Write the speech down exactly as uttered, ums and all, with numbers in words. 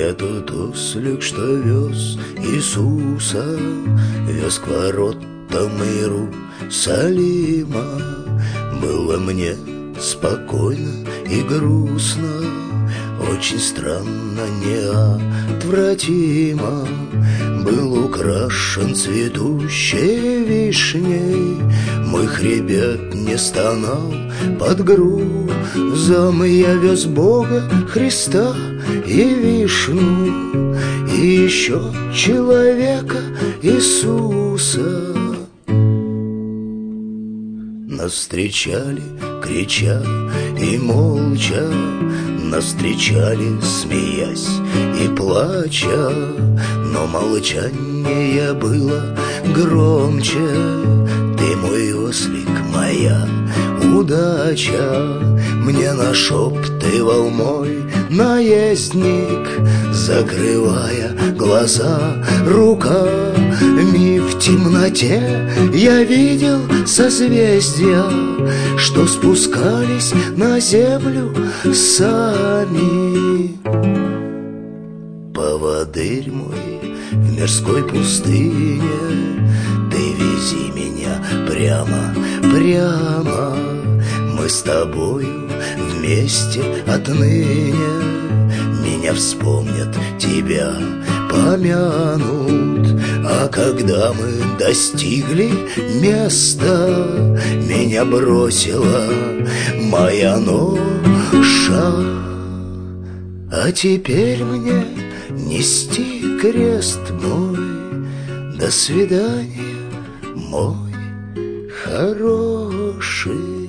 Этот ослик, что вез Иисуса, вез к воротам Иерусалима. Было мне спокойно и грустно, очень странно, неотвратимо. Был украшен цветущей вишней, мой хребет не стонал под грузом. Я вез Бога, Христа и вишну, и еще человека Иисуса. Нас встречали, крича и молча, нас встречали, смеясь и плача, но молчание было громче. Ты мой ослик, моя удача, мне нашептывал мой наездник, закрывая глаза руками. В темноте я видел созвездия, что спускались на землю сами. Поводырь мой в мирской пустыне, ты вези меня прямо, прямо. Мы с тобою вместе отныне, меня вспомнят, тебя помянут. А когда мы достигли места, меня бросила моя ноша. А теперь мне нести крест мой. До свидания, мой хороший.